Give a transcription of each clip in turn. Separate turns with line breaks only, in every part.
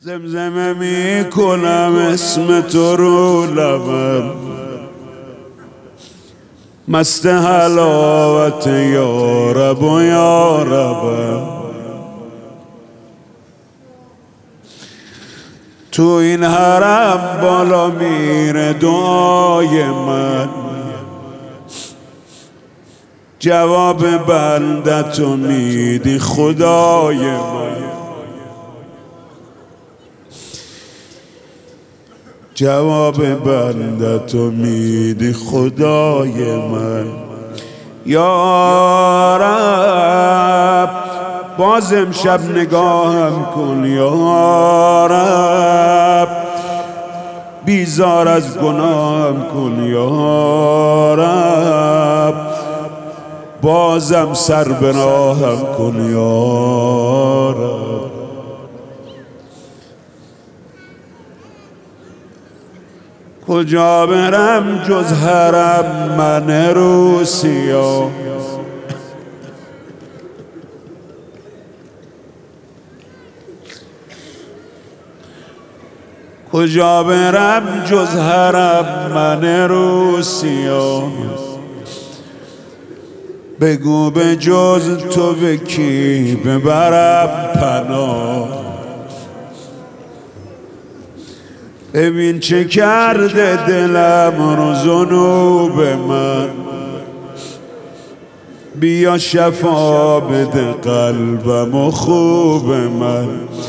زمزمه میکنم اسم تو رو لبم، مست حلاوت یارب و یاربم. تو این حرم بالا میره دعای من، جواب بندتو میدی خدای من، جواب بندتو میدی خدای من. یا رب باز امشب نگاهم کن، یا رب بیزار از گناهم کن، یا رب بازم سر به راهم کن، یا رب. کجا برم جز حرم من روسیا، کجا برم جز حرم من روسیا. بگو به جز تو به کی ببرم پناه، ببین چه کرده دلم رو ذنوب من. بیا شفا بده قلبم و خوب من،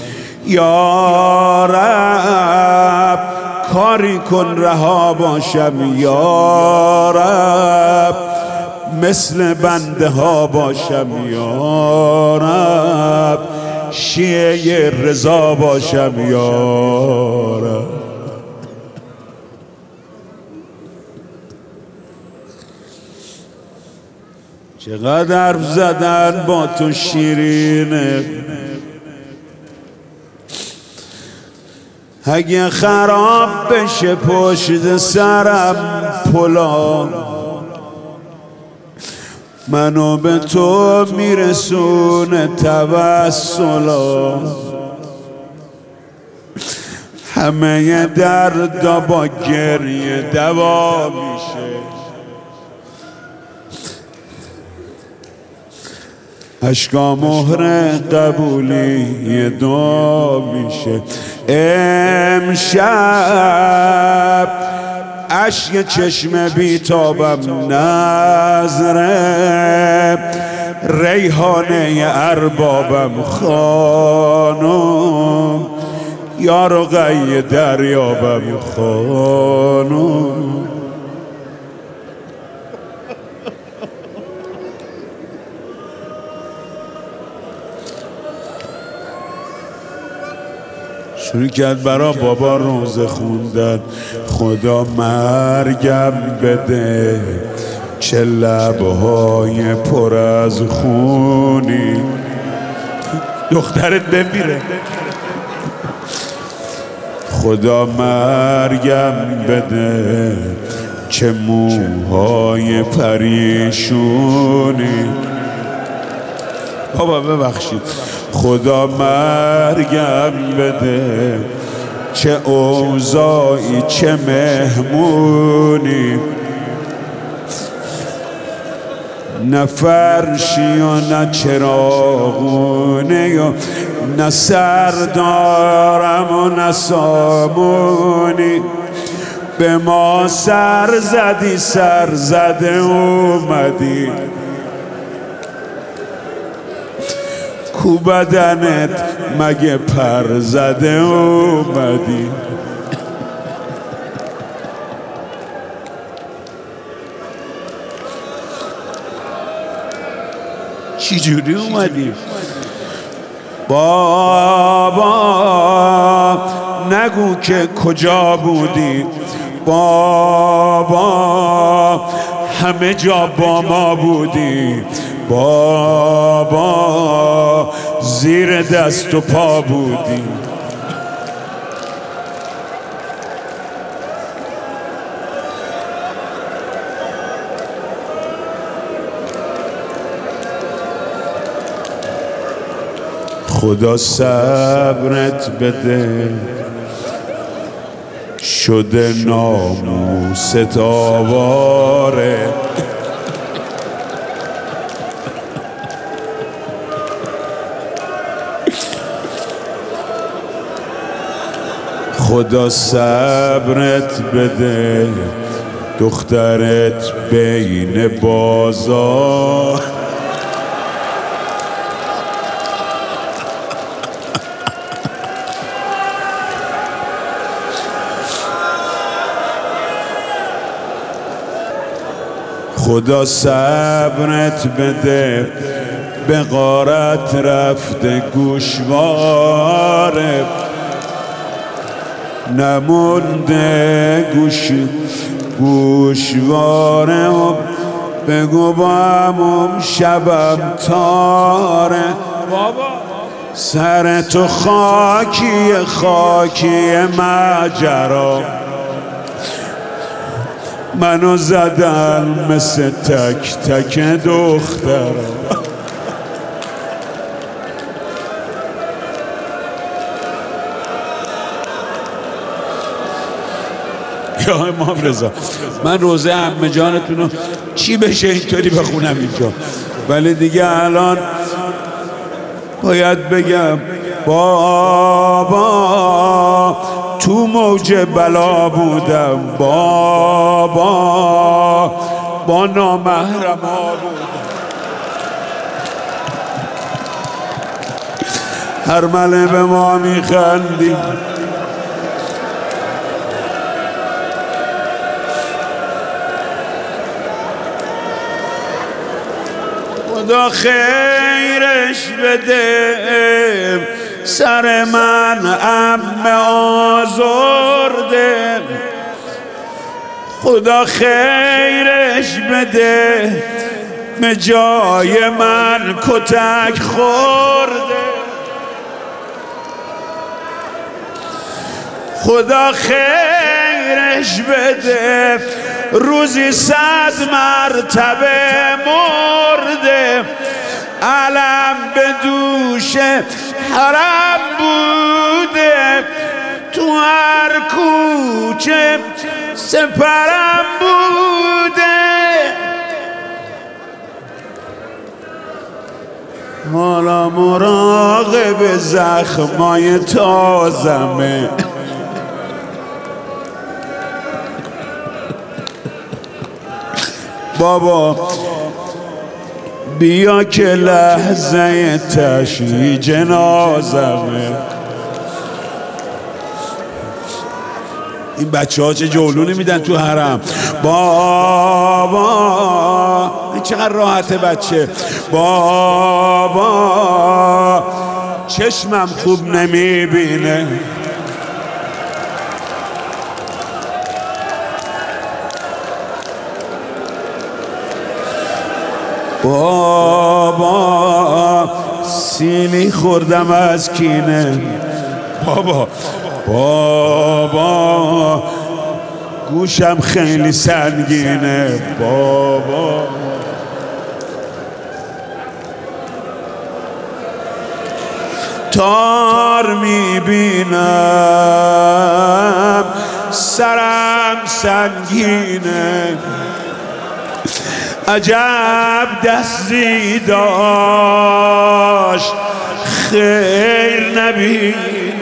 یا رب کاری کن رها باشم، یا رب مثل بنده ها باشم، یا رب شیعه رضا باشم، یا رب. چقدر حرف زدن با تو شیرینه، اگه خراب بشه پشت سرم پلا، منو به تو میرسونه توسلا. همه دردا با گریه دوا میشه، اشکا مهر قبولی دعا میشه. امشب اشک چشم بیتابم نظره، ریحانه اربابم خانم، یا رقیه دریابم خانم. شروع کرد برا بابا روزه خوندن، خدا مرگم بده چه لبهای پر از خونی، دخترت بمیره. خدا مرگم بده چه موهای پریشونی. بابا ببخشید. خدا مرگم بده چه اوضاعی چه مهمونی، نه فرشی و نه چراغونه و نه سردارم و نه سامونی. به ما سر زدی سر زده اومدی، کو بدنت مگه پر زده اومدی. چی جوری اومدی؟ بابا نگو که کجا بودی، بابا همه جا با ما بودی، بابا زیر دست و پا بودی. خدا صبرت بده شده ناموست آواره خدا صبرت بده دخترت بین بازار خدا صبرت بده به غارت رفته گوشواره نمونده گوشواره و بگو با همون شبم تاره سر تو خاکی مجرا منو زدن مثل تک تک دختر یا امام رضا من روزه عمه جانتونو چی بشه اینطوری بخونم اینجا ولی دیگه الان باید بگم بابا تو موج بلا بودم بابا با نامحرما بودم هر مله به ما میخندی خدا خیرش بده سر من عمه آزرده خدا خیرش بده به جای من کتک خورده خدا خیرش بده روزی 100 مرتبه مرده علم به دوش حرم بوده تو هر کوچه سپرم بوده حالا مراقب زخمای تازمه بابا بیا که لحظه تشییع جنازمه این بچه ها چه جولونی میدن تو حرم بابا این چقدر راحته بچه بابا چشمم خوب نمیبینه بابا سیلی خوردم از کینه بابا گوشم خیلی سنگینه بابا تار میبینم سرم سنگینه عجب دستی داشت خیر نبینه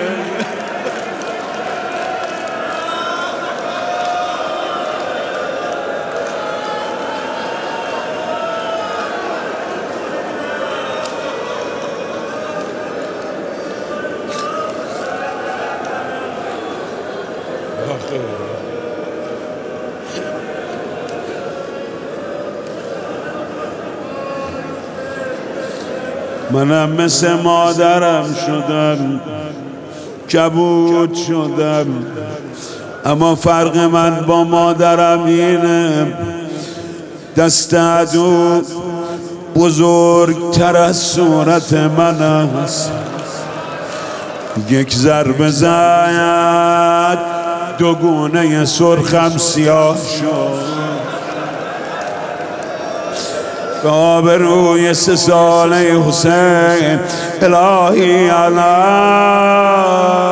منم مثل مادرم شدم کبود شدم اما فرق من با مادرم اینه دست عدو بزرگتر از صورت من است یک ضربه زد دو گونه سرخم سیاه شد به آبروی 3 ساله حسین الهی علی